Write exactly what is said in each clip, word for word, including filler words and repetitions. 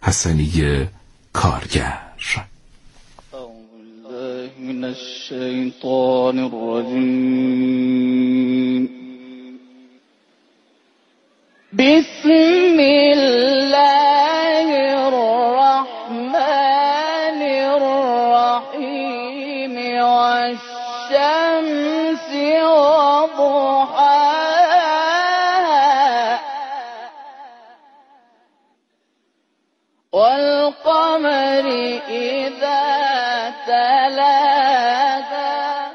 حسنی کارگر. من الشیطان الرجیم. بسم الله الرحمن الرحیم. والشمس وضحاها والقمر إذا تلاها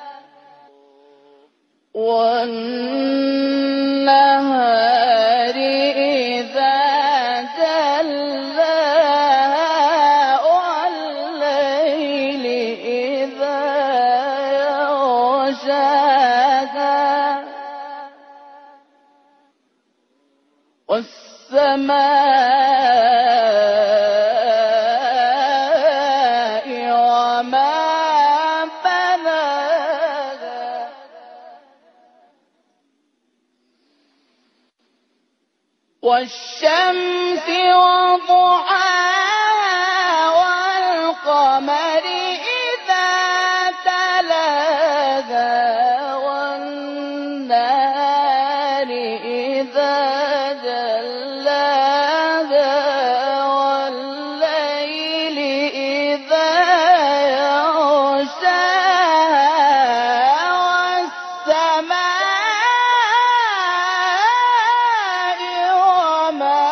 والنهار إذا جلاها والليل إذا يغشاها والسماء وما بناها والشمس وضحاها والقمر إذا تلاها والنهار إذا جلاها والليل إذا يغشاها والسماء وما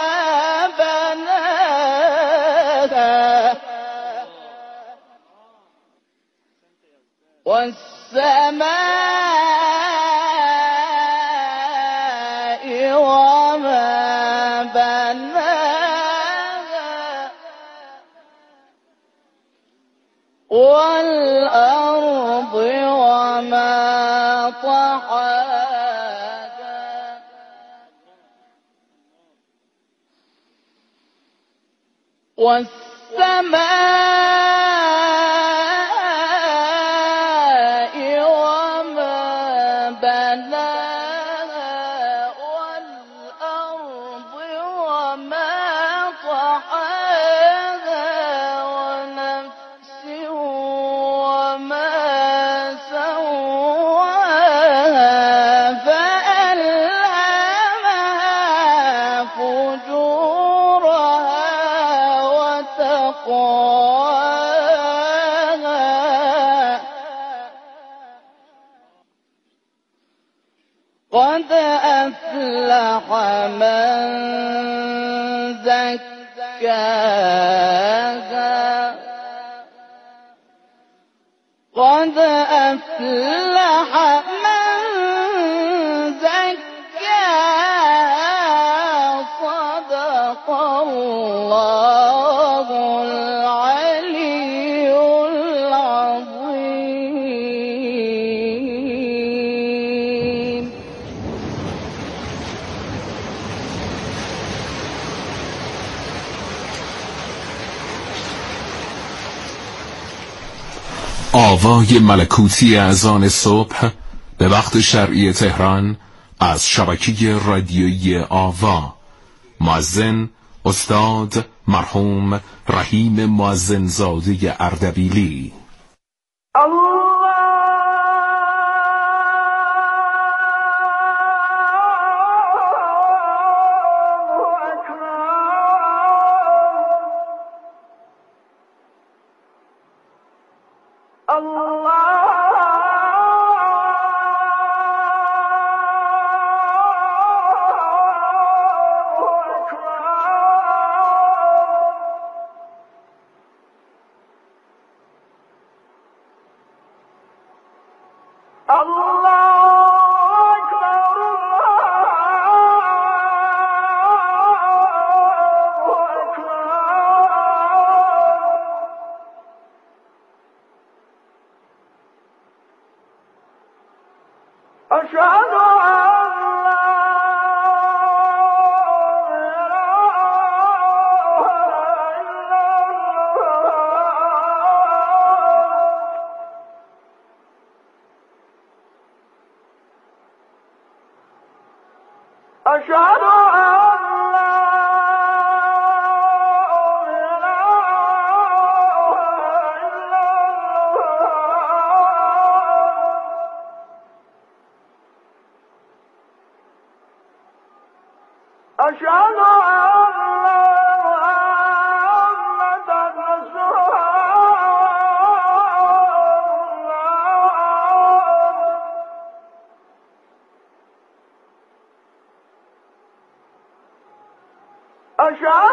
بناها والسماء وما بناها والأرض وما طحاها والسماء وما بناها والأرض وما طحاها ونفس وما سواها فألهمها فجورها وتقواها قد أفلح من زكاها قد أفلح من زكاها صدق الله العلي العظيم. آوای ملکوتی اذان صبح به وقت شرعی تهران از شبکه رادیویی آوا. مؤذن استاد مرحوم رحیم مؤذنزاده اردبیلی.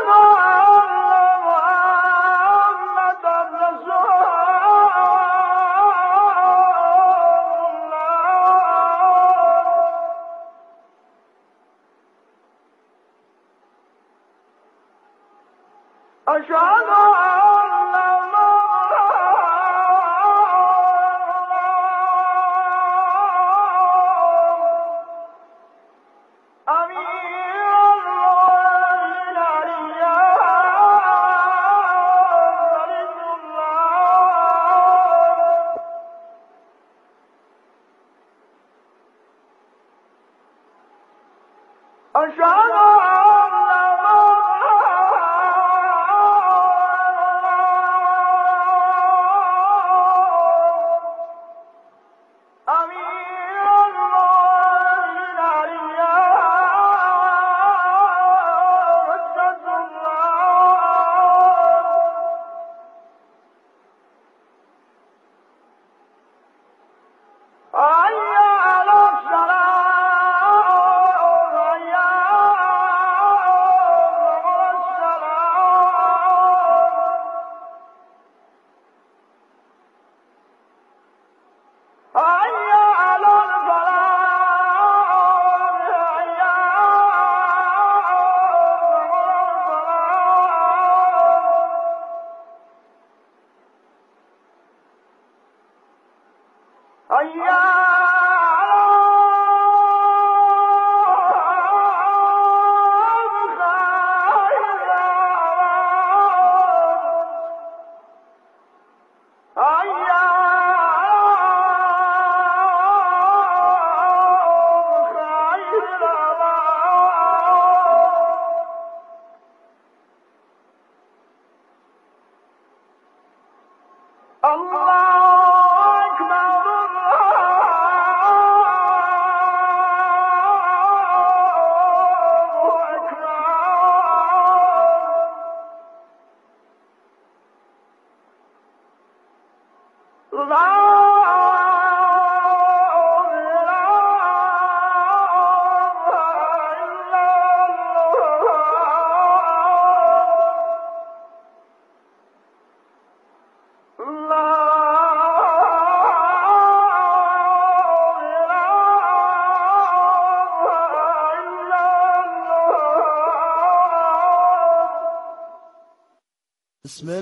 بسم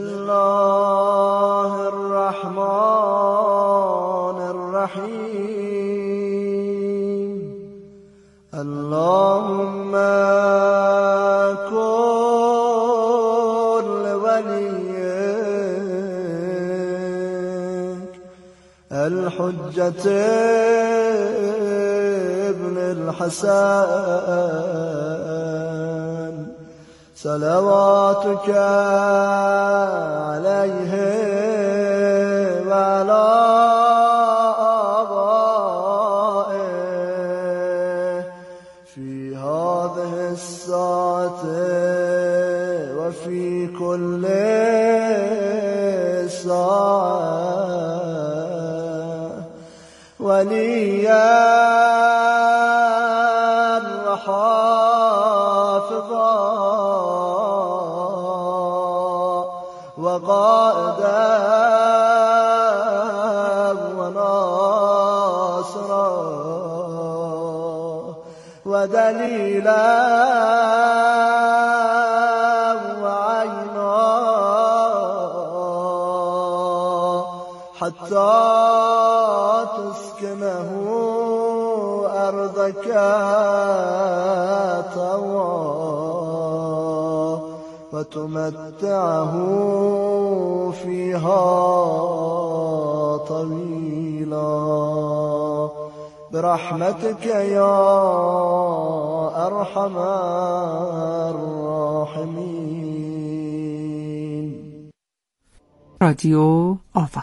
الله الرحمن الرحیم. اللهم كن لوليك الحجة ابن الحسن صلواتك عليه وعلى آبائه في هذه الساعة وفي كل ساعة وليا وحافظا وقائدا وناصرا ودليلا وعينا حتى تسكنه أرضك طوعا وتمتعه فيها طويلا برحمتك يا أرحم الراحمين. رادیو آوا.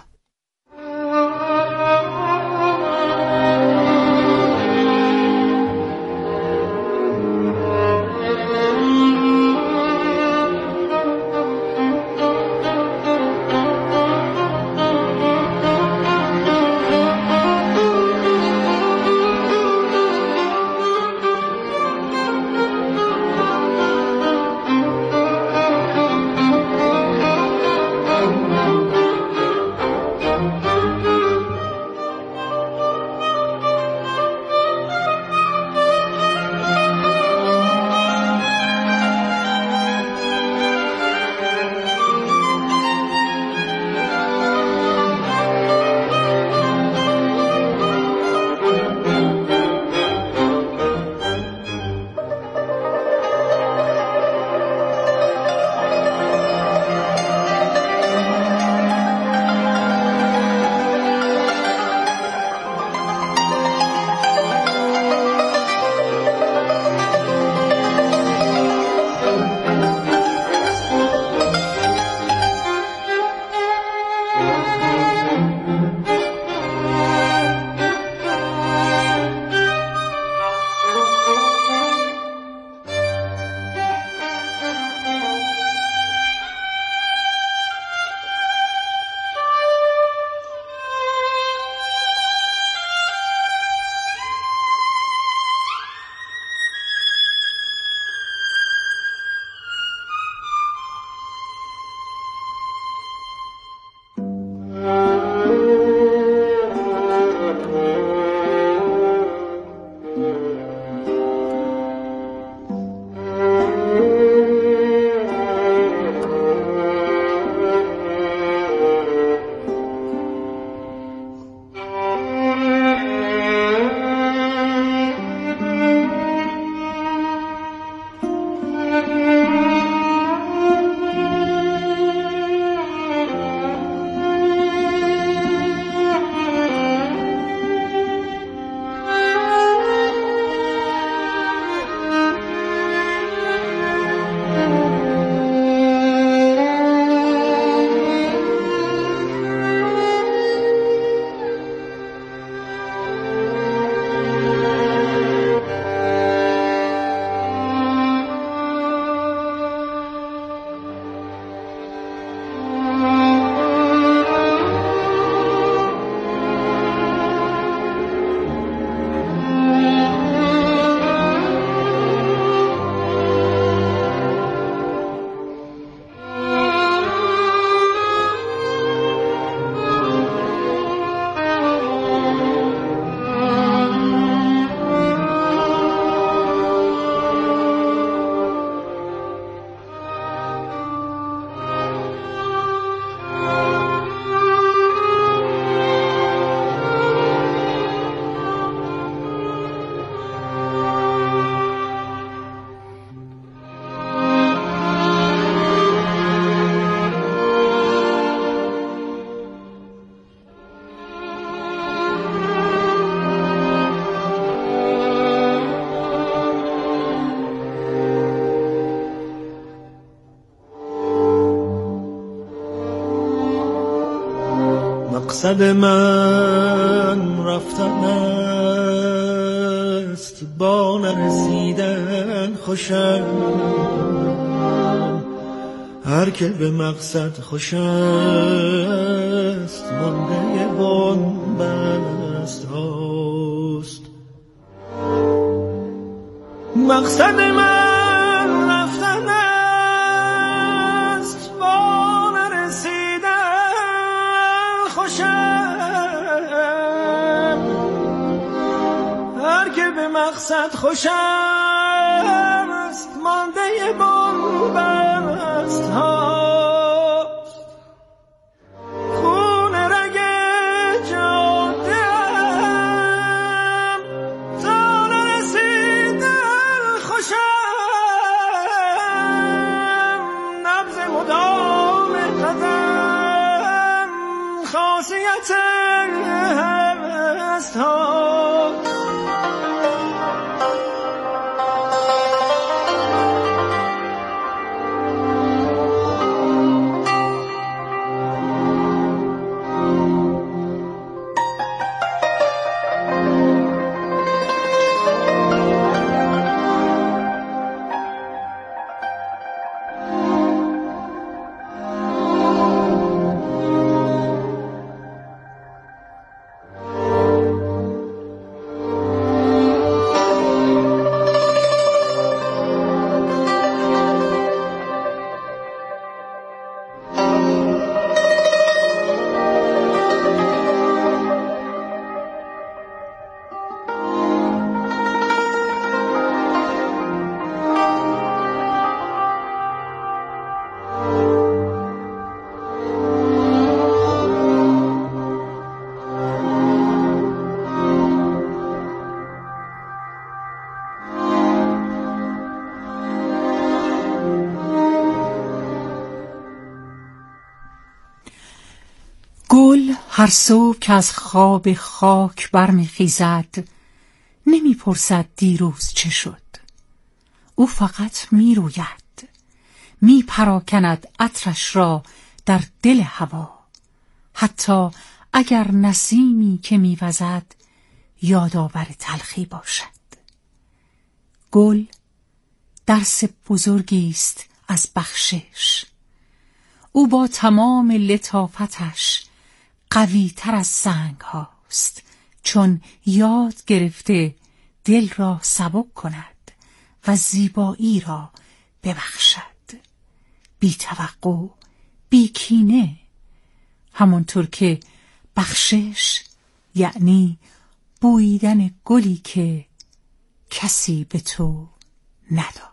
مقصد من رفتن است، با نرسیدن خوشم. هر که به مقصد خوش است، مانده بنبست هاست. مقصد من رفتن است، با نرسیدن خوشم. هر که به مقصد خوش است، مانده بنبست هاست. خون رگ جاده‌ام تا نرسیدن خوشم. نبض مدام قدم خاصیت هست هاست. هر صبح که از خواب خاک برمیخیزد، نمیپرسد دیروز چه شد. او فقط میروید، میپراکند عطرش را در دل هوا. حتی اگر نسیمی که میوزد یادآور تلخی باشد. گل درس بزرگی است از بخشش. او با تمام لطافتش قوی تر از سنگ هاست، چون یاد گرفته دل را سبک کند و زیبایی را ببخشد، بی توقع، بی کینه. همانطور که بخشش یعنی بوییدن گلی که کسی به تو نداد.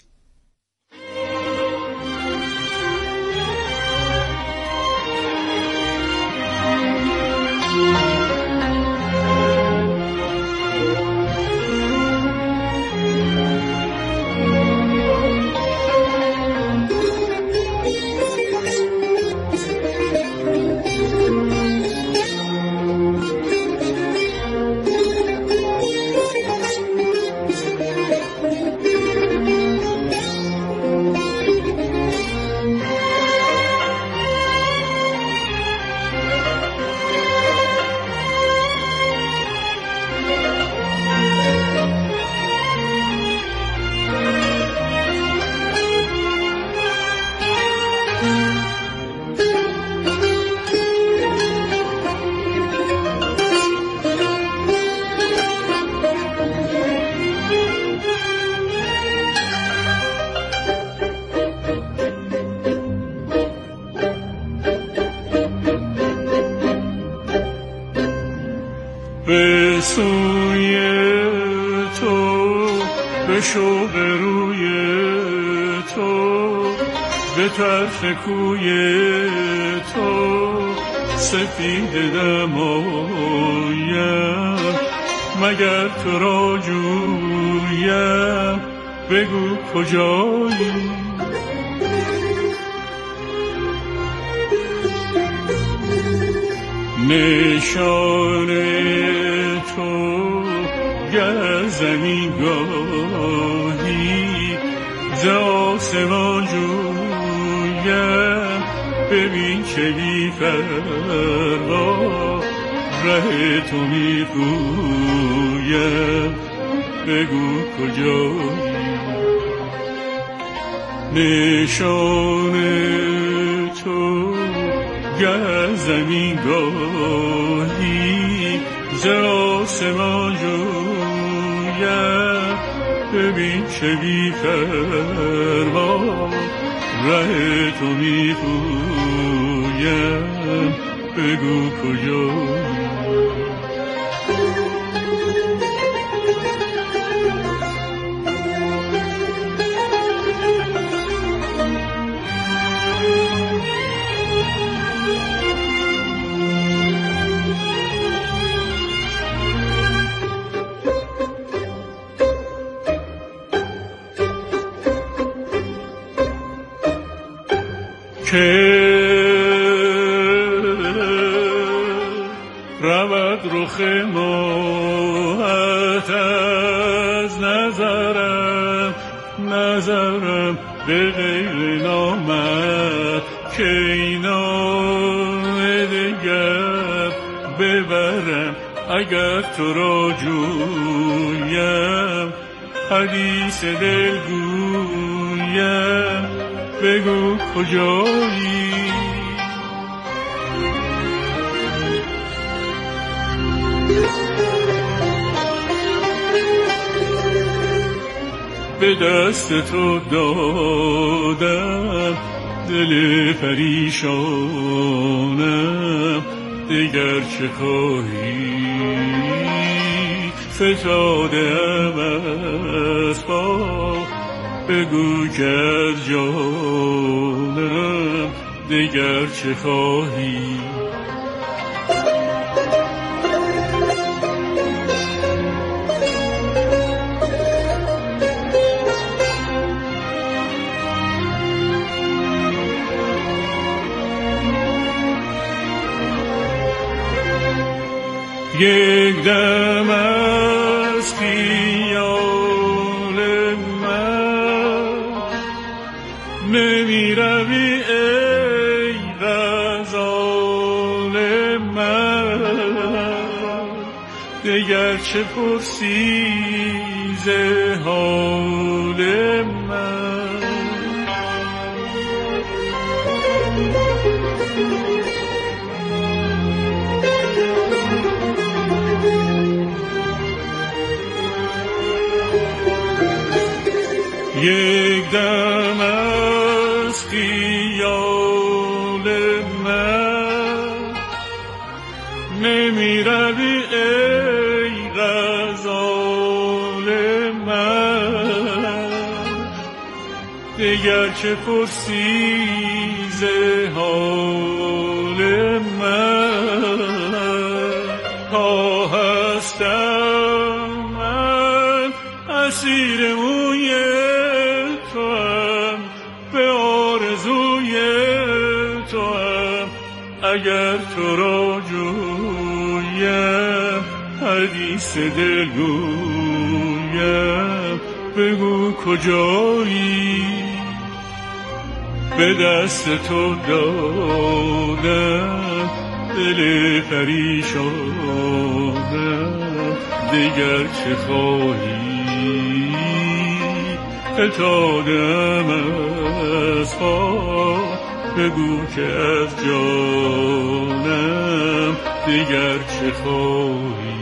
به سوی تو، به شوق روی تو، به طرف کوی تو سفید دمایم. مگر تو را جویم، بگو کجایی؟ نشان تو گر زمین گاهی ز آسمان جویم، ببین که بی فروا ره تو می پویم، بگو کجایی. نشان تو گر زمین گاهی ز آسمان جویم، ببین که بی فرما ره تو می پویم، بگو کجایی. که رود رخ ماهت از نظرم، نظرم به غیر نامت که اینام دگر ببرم. اگر تو را جویم حدیث دل گویم، بگو کجایی. به دست تو دادم دل پریشانم، دیگر چه خواهی. فتادم از پا، بگو که از جانم دیگر چه خواهی. یک دم از خیال من نمی روی ای غزال من، دیگر چه پرسی ز حال من. یک دم از خیال من نمی روی ای غزال من، دیگر چه پرسی ز حال من. ها هستم من اسیر موی توام، به آرزوی توام. اگر تو را جویم حدیث دل گویم، بگو کجایی. به دست تو دادم دل پریشانم، دیگر چه خواهی. فتادم از پا، بگو که از جانم دیگر چه خواهی.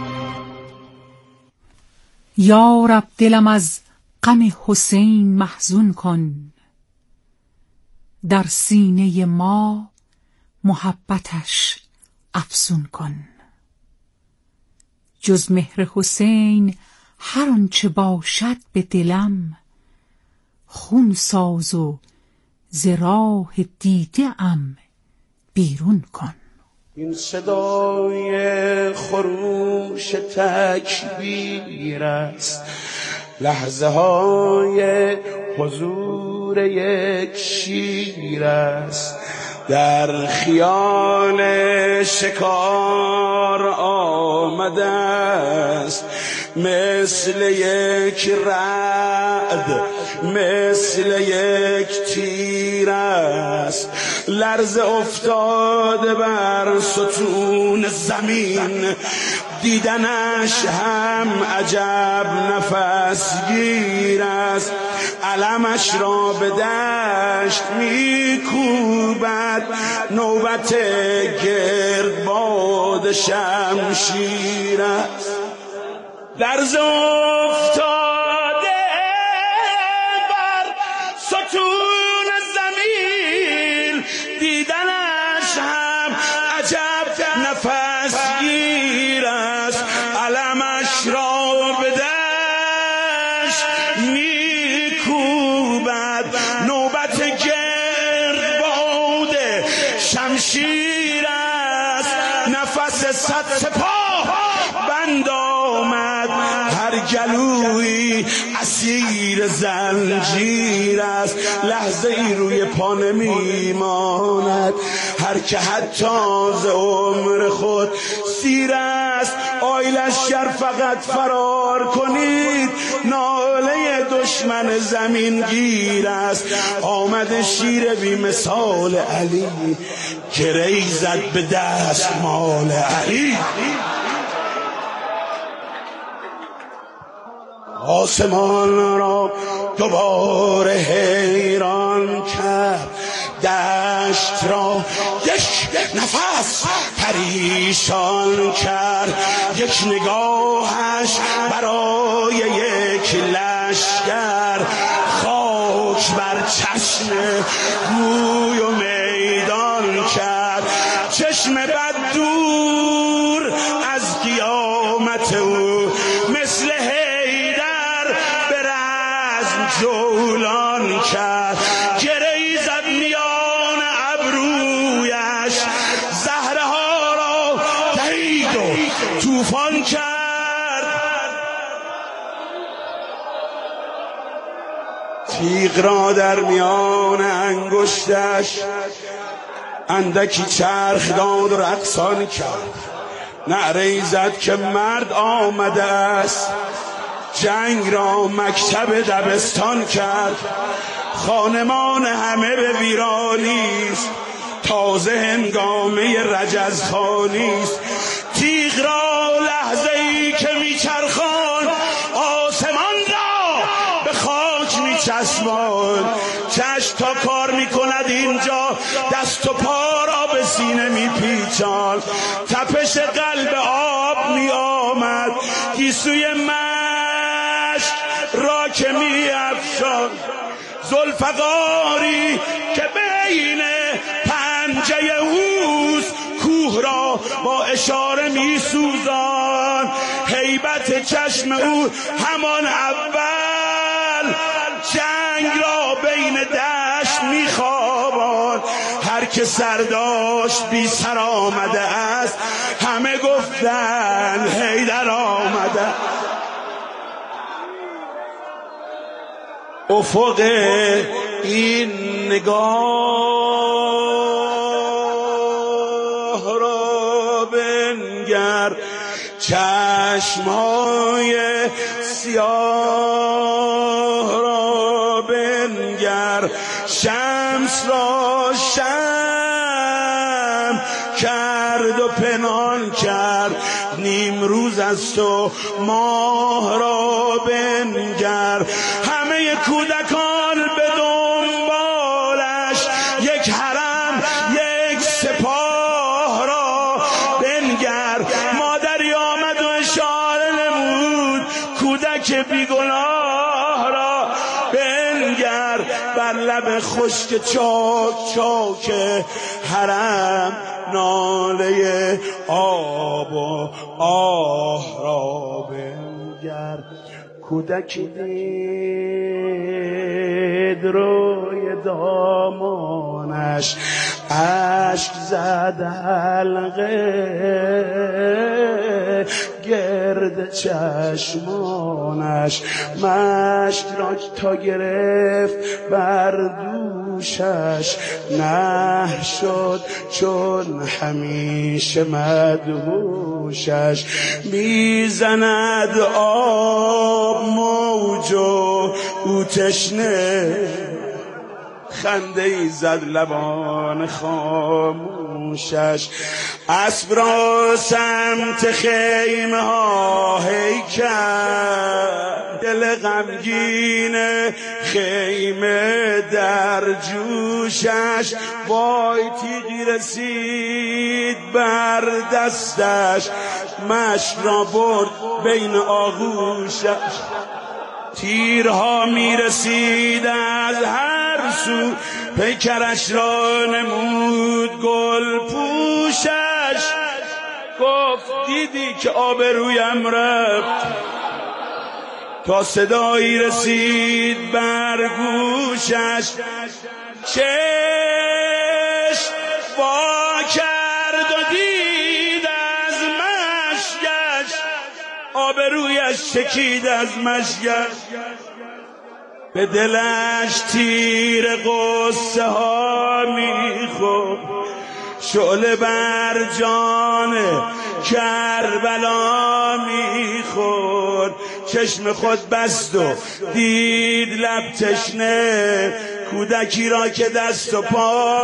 یا رب دلم از غم حسین محزون کن، در سینه ما محبتش افزون کن. جز مهر حسین هر آنچه باشد به دلم، خون ساز و ز راه دیده ام بیرون کن. این صدای خروش تکبیر است، لحظه های حضور یک شیر است. در خیال شکار آمده است، مثل یک رعد مثل یک تیر است. لرز افتاده بر ستون زمین، دیدنش هم عجب نفس گیر است. علمش را به دشت میکوبد، نوبت گردباد شمشیر است. لرز افتاده بر ستون زمین، دیدنش هم عجب نفس گیر است. علمش را به دشت میکوبد، نوبت گردباد شمشیر است. نفس صد سپاه بند آمد، هر گلوی اسیر زنجیر است. لحظه ای روی پا نمیماند، هر که حتی ز عمر خود سیر است. آی لشکر فقط فرار کنید، ناله دشمن زمین گیر است. آمد شیر بی مثال علی، گری زد به دست مال علی. آسمان را دوباره حیران کرد، دشت را یک نفس پریشان کرد. یک نگاهش برای یک لشکر، خاک بر چشم گوی و میدان کرد. چشم بد دور از قیامت او، مثل حیدر به رزم جولان کرد. گری زد میان ابرویش، زهره ها را دهید و طوفان کرد. تیغ را در میان انگشتش اندکی چرخ داد و رقصان کرد. نعره زد که مرد آمده است، جنگ را مکتب دبستان کرد. خانمان همه به ویرانی است، تازه هنگامه رجزخوانی است. تیغ را لحظه ای که میچرخان، آسمان را به خاک میچسبان. چشم تا کار میکند اینجا، دست و پا را به سینه میپیچان. تپش قلب آب میآمد، گیسوی مشک را که میافشان. ذوالفقاری که بین پنجه اوست، کوه را با اشاره میسوزان. هیبت چشم او همان اول، جنگ را بین دشت میخوابان. هر که سر داشت بی سر آمده است، همه گفتن حیدر آمده. افق این نگاه را بنگر، چشمهای سیاه را بنگر. شمس را شم کرد و پنهان کرد، نیم روز است و ماه را بنگر. همه کودکان به دنبالش، یک حرم یک سپاه را بنگر. مادری آمد و اشاره نمود، کودک بیگناه را بنگر. بر لب خشک چاک چاک حرم، ناله آب و آه را بنگر. کودکی دید روی دامانش، اشک زد حلقه گرد چشمانش. مشک را تا گرفت بر دوشش، نه شد چون همیشه مدهوشش. میزند آب موج و او تشنه، خنده ای زد لبان خاموشش. اسب را سمت خیمه ها هی کرد، دل غمگین خیمه در جوشش. وای تیغی رسید بر دستش، مشک را برد بین آغوشش. تیرها می رسید از هر سو، پیکرش را نمود گل پوشش. گفت دیدی که آبرویم رفت، تا صدایی رسید بر گوشش. چشم وا کرد و دید از مشکش، آبرویش چکید از مشکش. به دلش تیر قصه ها میخورد، شعله بر جان کربلا میخورد. چشم خود بست و دید لب تشنه، کودکی را که دست و پا